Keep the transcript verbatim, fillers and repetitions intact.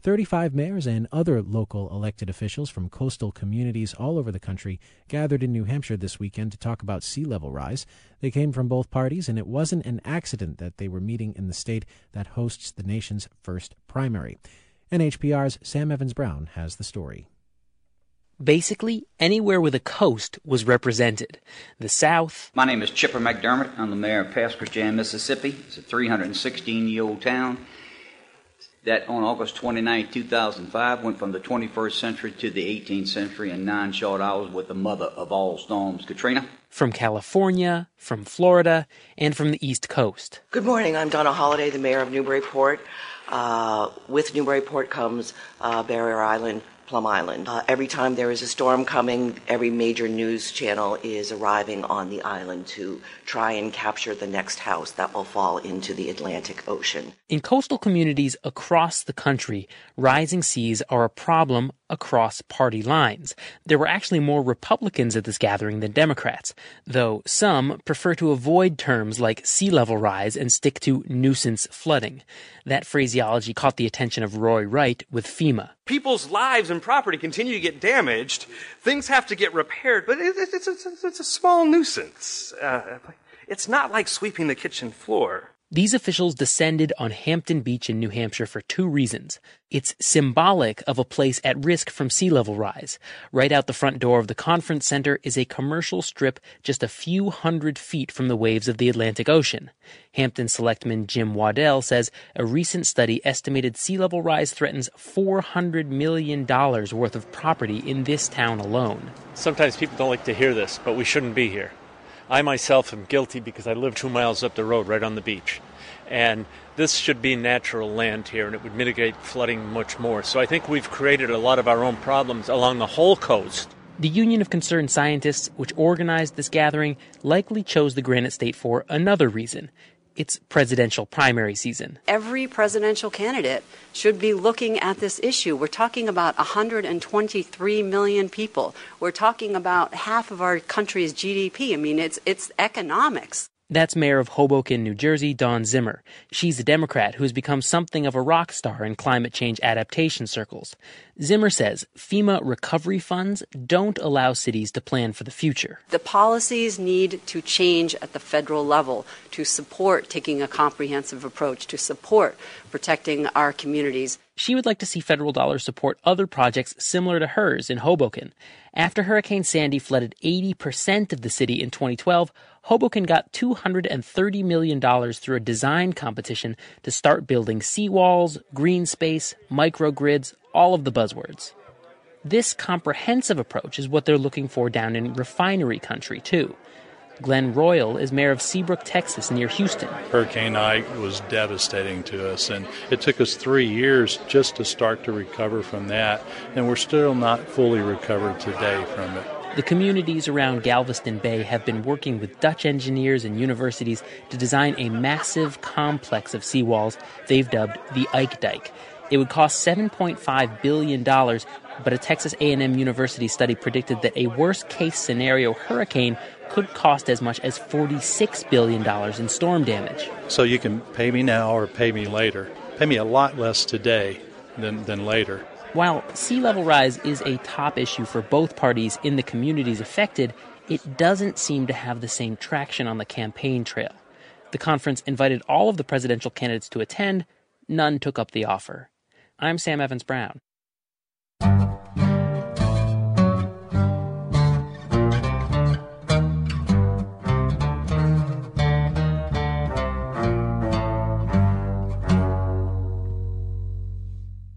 thirty-five mayors and other local elected officials from coastal communities all over the country gathered in New Hampshire this weekend to talk about sea level rise. They came from both parties, and it wasn't an accident that they were meeting in the state that hosts the nation's first primary. N H P R's Sam Evans-Brown has the story. Basically, anywhere with a coast was represented. The South. My name is Chipper McDermott. I'm the mayor of Pass Christian, Mississippi. It's a three hundred sixteen-year-old town that on August twenty-ninth, two thousand five, went from the twenty-first century to the eighteenth century in nine short hours with the mother of all storms, Katrina. From California, from Florida, and from the East Coast. Good morning. I'm Donna Holliday, the mayor of Newburyport. Uh, with Newburyport comes uh, Barrier Island, Plum Island. Uh, every time there is a storm coming, every major news channel is arriving on the island to try and capture the next house that will fall into the Atlantic Ocean. In coastal communities across the country, rising seas are a problem across party lines. There were actually more Republicans at this gathering than Democrats, though some prefer to avoid terms like sea level rise and stick to nuisance flooding. That phraseology caught the attention of Roy Wright with FEMA. People's lives and property continue to get damaged. Things have to get repaired, but it, it, it's, it's, it's a small nuisance. Uh, it's not like sweeping the kitchen floor. These officials descended on Hampton Beach in New Hampshire for two reasons. It's symbolic of a place at risk from sea level rise. Right out the front door of the conference center is a commercial strip just a few hundred feet from the waves of the Atlantic Ocean. Hampton Selectman Jim Waddell says a recent study estimated sea level rise threatens four hundred million dollars worth of property in this town alone. Sometimes people don't like to hear this, but we shouldn't be here. I myself am guilty because I live two miles up the road right on the beach. And this should be natural land here, and it would mitigate flooding much more. So I think we've created a lot of our own problems along the whole coast. The Union of Concerned Scientists, which organized this gathering, likely chose the Granite State for another reason. It's presidential primary season. Every presidential candidate should be looking at this issue. We're talking about one hundred twenty-three million people. We're talking about half of our country's G D P. I mean, it's it's economics. That's Mayor of Hoboken, New Jersey, Dawn Zimmer. She's a Democrat who's become something of a rock star in climate change adaptation circles. Zimmer says FEMA recovery funds don't allow cities to plan for the future. The policies need to change at the federal level to support taking a comprehensive approach, to support protecting our communities. She would like to see federal dollars support other projects similar to hers in Hoboken. After Hurricane Sandy flooded eighty percent of the city in twenty twelve, Hoboken got two hundred thirty million dollars through a design competition to start building seawalls, green space, microgrids, all of the buzzwords. This comprehensive approach is what they're looking for down in refinery country, too. Glenn Royal is mayor of Seabrook, Texas, near Houston. Hurricane Ike was devastating to us, and it took us three years just to start to recover from that, and we're still not fully recovered today from it. The communities around Galveston Bay have been working with Dutch engineers and universities to design a massive complex of seawalls they've dubbed the Ike Dike. It would cost seven point five billion dollars, but a Texas A and M University study predicted that a worst-case scenario hurricane could cost as much as forty-six billion dollars in storm damage. So you can pay me now or pay me later. Pay me a lot less today than, than later. While sea level rise is a top issue for both parties in the communities affected, it doesn't seem to have the same traction on the campaign trail. The conference invited all of the presidential candidates to attend. None took up the offer. I'm Sam Evans-Brown.